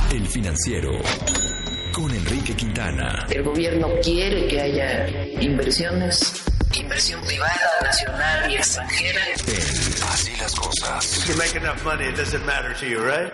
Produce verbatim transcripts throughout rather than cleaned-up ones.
El Financiero, con Enrique Quintana. El gobierno quiere que haya inversiones, inversión privada, nacional y extranjera. En Así las Cosas. If you make enough money, it doesn't matter to you, right?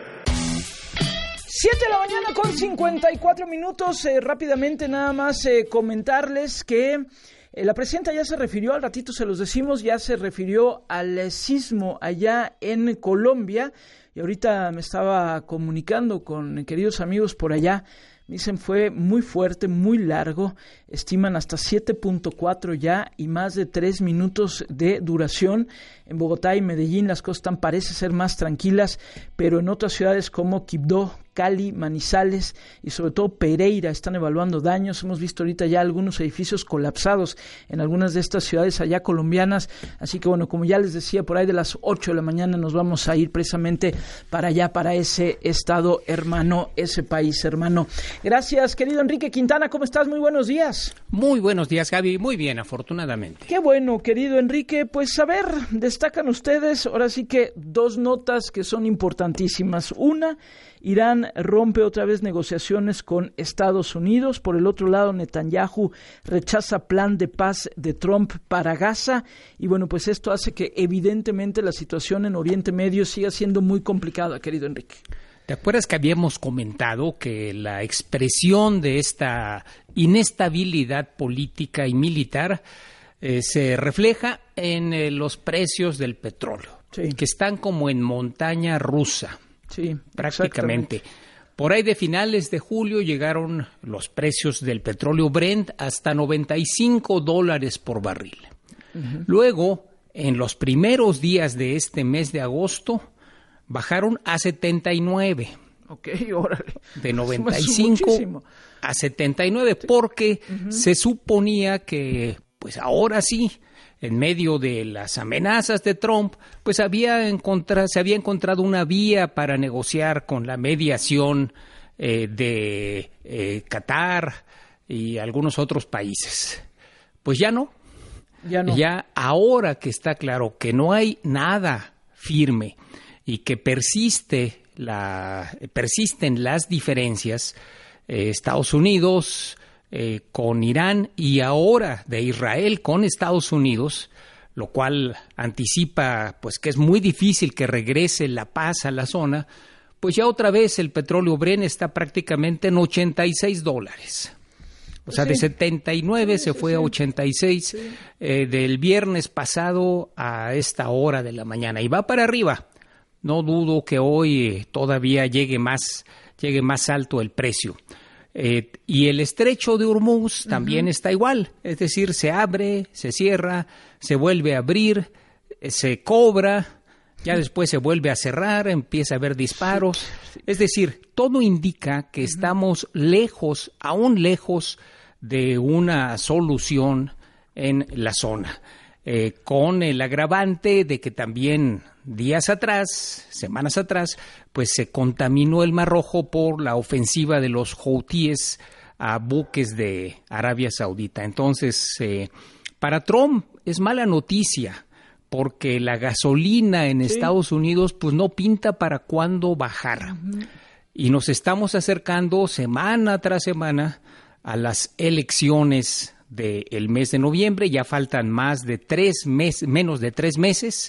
siete de la mañana con cincuenta y cuatro minutos. Eh, rápidamente nada más eh, comentarles que eh, la presidenta ya se refirió, al ratito se los decimos, ya se refirió al eh, sismo allá en Colombia. Y ahorita me estaba comunicando con queridos amigos por allá. Me dicen fue muy fuerte, muy largo, estiman hasta siete punto cuatro ya y más de tres minutos de duración. En Bogotá y Medellín las cosas están, parece ser más tranquilas, pero en otras ciudades como Quibdó, Cali, Manizales y sobre todo Pereira están evaluando daños. Hemos visto ahorita ya algunos edificios colapsados en algunas de estas ciudades allá colombianas. Así que bueno, como ya les decía, por ahí de las ocho de la mañana nos vamos a ir precisamente para allá, para ese estado hermano, ese país hermano. Gracias, querido Enrique Quintana, ¿cómo estás? Muy buenos días. Muy buenos días, Gaby. Muy bien, afortunadamente. Qué bueno, querido Enrique. Pues a ver, destacan ustedes ahora sí que dos notas que son importantísimas. Una, Irán rompe otra vez negociaciones con Estados Unidos. Por el otro lado, Netanyahu rechaza plan de paz de Trump para Gaza. Y bueno, pues esto hace que evidentemente la situación en Oriente Medio siga siendo muy complicada, querido Enrique. ¿Te acuerdas que habíamos comentado que la expresión de esta inestabilidad política y militar eh, se refleja en eh, los precios del petróleo, sí, que están como en montaña rusa? Sí, prácticamente. Por ahí de finales de julio llegaron los precios del petróleo Brent hasta noventa y cinco dólares por barril. Uh-huh. Luego, en los primeros días de este mes de agosto, bajaron a setenta y nueve. Ok, órale. De noventa y cinco a setenta y nueve, porque uh-huh. se suponía que, pues ahora sí, en medio de las amenazas de Trump, pues había encontrado, se había encontrado una vía para negociar con la mediación eh, de eh, Qatar y algunos otros países. Pues ya no. Ya no. Ya ahora que está claro que no hay nada firme y que persiste la, persisten las diferencias, eh, Estados Unidos Eh, con Irán y ahora de Israel con Estados Unidos, lo cual anticipa pues que es muy difícil que regrese la paz a la zona, pues ya otra vez el petróleo Brent está prácticamente en ochenta y seis dólares. O sea, sí, de setenta y nueve sí, se fue sí, a ochenta y seis sí. eh, del viernes pasado a esta hora de la mañana y va para arriba. No dudo que hoy todavía llegue más, llegue más alto el precio. Eh, y el estrecho de Hormuz también uh-huh. está igual, es decir, se abre, se cierra, se vuelve a abrir, eh, se cobra, ya después se vuelve a cerrar, empieza a haber disparos. Es decir, todo indica que uh-huh. estamos lejos, aún lejos de una solución en la zona, eh, con el agravante de que también días atrás, semanas atrás, pues se contaminó el Mar Rojo por la ofensiva de los houthíes a buques de Arabia Saudita. Entonces, eh, para Trump es mala noticia porque la gasolina en sí. Estados Unidos pues no pinta para cuándo bajar. Uh-huh. Y nos estamos acercando semana tras semana a las elecciones del mes de noviembre. Ya faltan más de tres meses, menos de tres meses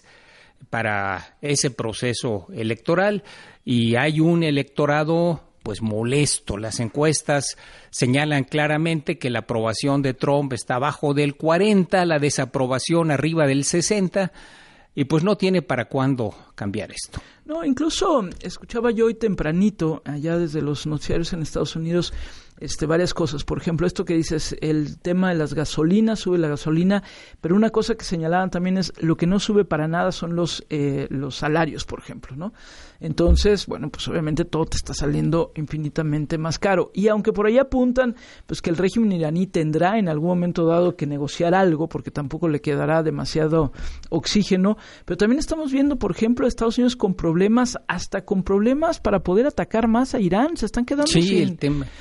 para ese proceso electoral y hay un electorado pues molesto. Las encuestas señalan claramente que la aprobación de Trump está abajo del cuarenta, la desaprobación arriba del sesenta y pues no tiene para cuándo cambiar esto. No, incluso escuchaba yo hoy tempranito allá desde los noticiarios en Estados Unidos Este, varias cosas. Por ejemplo, esto que dices, el tema de las gasolinas, sube la gasolina, pero una cosa que señalaban también es lo que no sube para nada son los eh, los salarios, por ejemplo, ¿no? Entonces, bueno, pues obviamente todo te está saliendo infinitamente más caro. Y aunque por ahí apuntan, pues que el régimen iraní tendrá en algún momento dado que negociar algo, porque tampoco le quedará demasiado oxígeno, pero también estamos viendo, por ejemplo, Estados Unidos con problemas, hasta con problemas para poder atacar más a Irán. Se están quedando sí, sin... el tema, el sin, tema de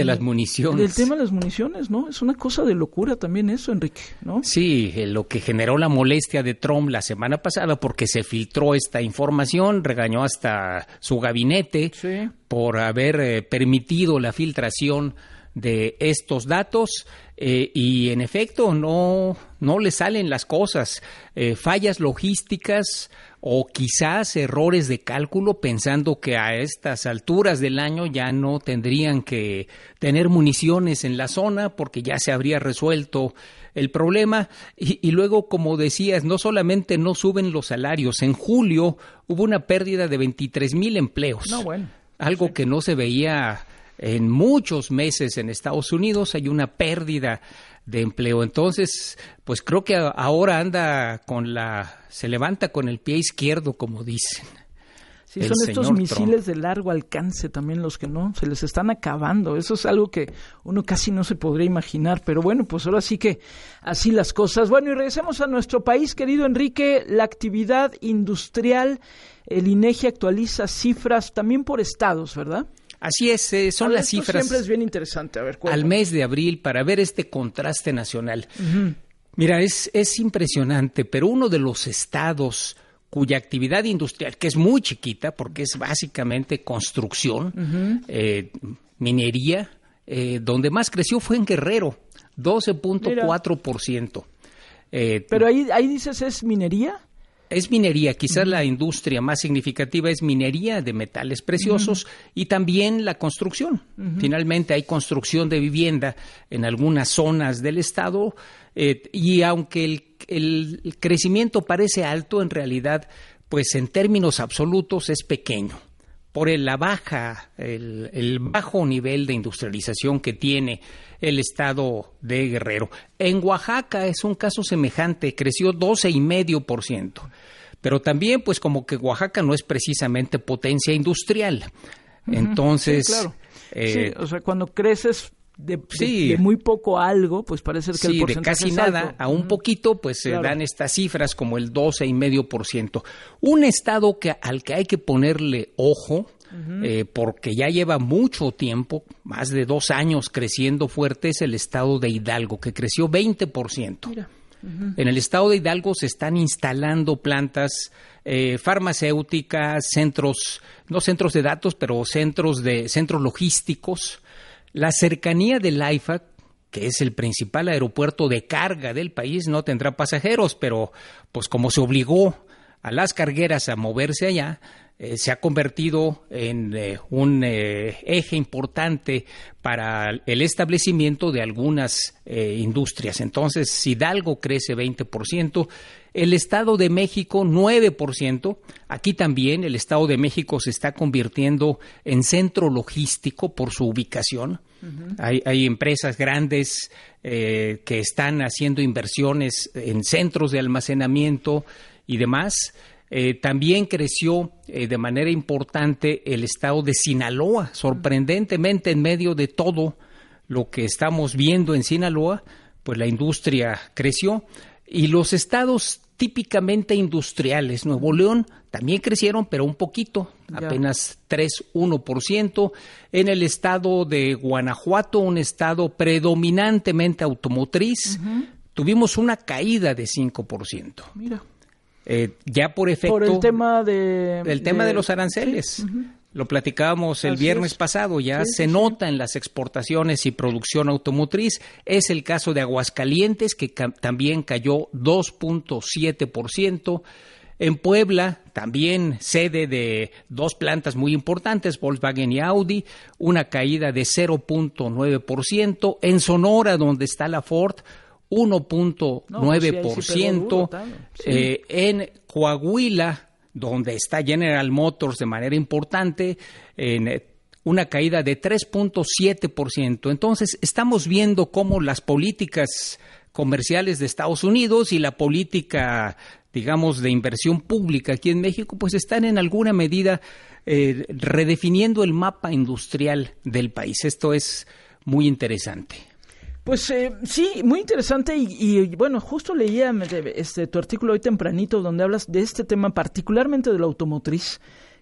de las municiones. Del tema de las municiones, ¿no? Es una cosa de locura también eso, Enrique, ¿no? Sí, eh, lo que generó la molestia de Trump la semana pasada porque se filtró esta información, regañó hasta su gabinete sí. por haber eh, permitido la filtración de estos datos eh, y en efecto no, no le salen las cosas, eh, fallas logísticas o quizás errores de cálculo pensando que a estas alturas del año ya no tendrían que tener municiones en la zona porque ya se habría resuelto el problema y, y luego, como decías, no solamente no suben los salarios, en julio hubo una pérdida de veintitrés mil empleos, no, bueno, algo sí. que no se veía en muchos meses en Estados Unidos, hay una pérdida de empleo. Entonces, pues creo que ahora anda con la, se levanta con el pie izquierdo, como dicen. Sí, son estos misiles de largo alcance también los que no, se les están acabando. Eso es algo que uno casi no se podría imaginar, pero bueno, pues ahora sí que así las cosas. Bueno, y regresemos a nuestro país, querido Enrique, la actividad industrial, el INEGI actualiza cifras también por estados, ¿verdad? Así es, eh, son ver, las cifras. Siempre es bien interesante. A ver, ¿cuál? Al mes de abril para ver este contraste nacional. Uh-huh. Mira, es, es impresionante, pero uno de los estados cuya actividad industrial, que es muy chiquita porque es básicamente construcción, uh-huh. eh, minería, eh, donde más creció fue en Guerrero, doce punto cuatro por ciento. Eh, pero ahí, ahí dices, ¿es minería? Es minería, quizás uh-huh. la industria más significativa es minería de metales preciosos uh-huh. y también la construcción. Uh-huh. Finalmente hay construcción de vivienda en algunas zonas del estado eh, y aunque el, el crecimiento parece alto, en realidad, pues en términos absolutos es pequeño. Por el, la baja, el, el bajo nivel de industrialización que tiene el estado de Guerrero. En Oaxaca es un caso semejante, creció doce coma cinco por ciento. Pero también, pues como que Oaxaca no es precisamente potencia industrial. Uh-huh. Entonces... Sí, claro. Eh, sí, o sea, cuando creces de, sí, de, de muy poco a algo, pues parece que sí, el porcentaje de casi es nada alto. a un uh-huh. poquito, pues se claro. dan estas cifras como el doce coma cinco por ciento. Un estado que al que hay que ponerle ojo, uh-huh. eh, porque ya lleva mucho tiempo, más de dos años creciendo fuerte, es el estado de Hidalgo, que creció veinte por ciento. Mira. Uh-huh. En el estado de Hidalgo se están instalando plantas eh, farmacéuticas, centros, no centros de datos, pero centros de centros logísticos. La cercanía del AIFA, que es el principal aeropuerto de carga del país, no tendrá pasajeros, pero pues como se obligó a las cargueras a moverse allá, eh, se ha convertido en eh, un eh, eje importante para el establecimiento de algunas eh, industrias. Entonces, Hidalgo crece veinte por ciento, el Estado de México nueve por ciento. Aquí también el Estado de México se está convirtiendo en centro logístico por su ubicación. Uh-huh. Hay, hay empresas grandes eh, que están haciendo inversiones en centros de almacenamiento y demás. Eh, también creció eh, de manera importante el estado de Sinaloa. Sorprendentemente, en medio de todo lo que estamos viendo en Sinaloa, pues la industria creció. Y los estados típicamente industriales, Nuevo León, también crecieron, pero un poquito, ya. apenas tres coma uno por ciento. En el estado de Guanajuato, un estado predominantemente automotriz, uh-huh. tuvimos una caída de cinco por ciento. Mira. Eh, ya por efecto por el tema de el tema de, de los aranceles sí, uh-huh. lo platicábamos el Así viernes es. pasado, ya sí, se sí, nota sí. en las exportaciones y producción automotriz. Es el caso de Aguascalientes, que ca- también cayó dos punto siete por ciento. En Puebla, también sede de dos plantas muy importantes, Volkswagen y Audi, una caída de cero punto nueve por ciento. En Sonora, donde está la Ford, uno punto nueve por ciento. No, sí, sí. eh, en Coahuila, donde está General Motors de manera importante, en eh, una caída de tres punto siete por ciento. Entonces, estamos viendo cómo las políticas comerciales de Estados Unidos y la política, digamos, de inversión pública aquí en México, pues están en alguna medida eh, redefiniendo el mapa industrial del país. Esto es muy interesante. Pues eh, sí, muy interesante y, y bueno, justo leía este tu artículo hoy tempranito donde hablas de este tema, particularmente de la automotriz,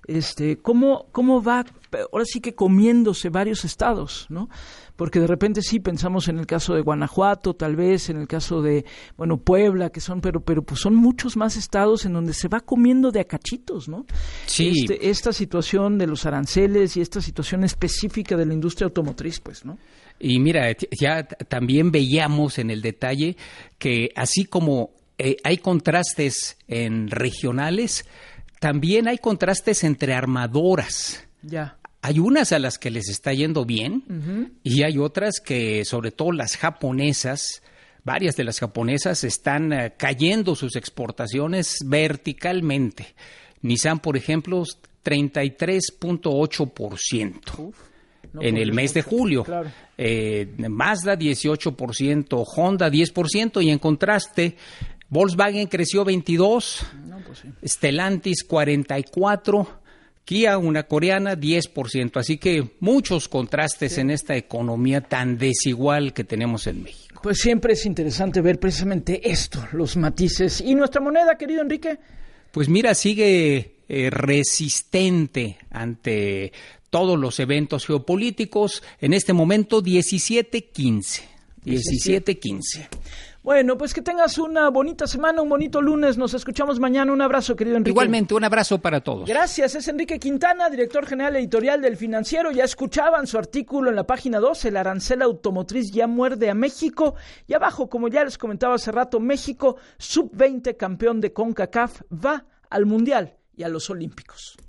este, cómo, cómo va, ahora sí que comiéndose varios estados, ¿no? Porque de repente sí pensamos en el caso de Guanajuato, tal vez, en el caso de, bueno, Puebla, que son, pero, pero pues son muchos más estados en donde se va comiendo de a cachitos, ¿no? Sí. Este, esta situación de los aranceles y esta situación específica de la industria automotriz, pues, ¿no? Y mira, ya también veíamos en el detalle que así como eh, hay contrastes en regionales, también hay contrastes entre armadoras. Ya. Hay unas a las que les está yendo bien uh-huh. y hay otras que, sobre todo las japonesas, varias de las japonesas están uh, cayendo sus exportaciones verticalmente. Nissan, por ejemplo, treinta y tres punto ocho por ciento no, en el mes de julio. Claro. Eh, Mazda dieciocho por ciento, Honda diez por ciento y en contraste Volkswagen creció veintidós por ciento, no, pues sí. Stellantis cuarenta y cuatro por ciento, Kia, una coreana, diez por ciento. Así que muchos contrastes sí. en esta economía tan desigual que tenemos en México. Pues siempre es interesante ver precisamente esto, los matices. ¿Y nuestra moneda, querido Enrique? Pues mira, sigue eh, resistente ante todos los eventos geopolíticos. En este momento, diecisiete quince. diecisiete quince. Bueno, pues que tengas una bonita semana, un bonito lunes. Nos escuchamos mañana. Un abrazo, querido Enrique. Igualmente, un abrazo para todos. Gracias. Es Enrique Quintana, director general editorial del Financiero. Ya escuchaban su artículo en la página dos. El arancel automotriz ya muerde a México. Y abajo, como ya les comentaba hace rato, México, sub veinte campeón de CONCACAF, va al Mundial y a los Olímpicos.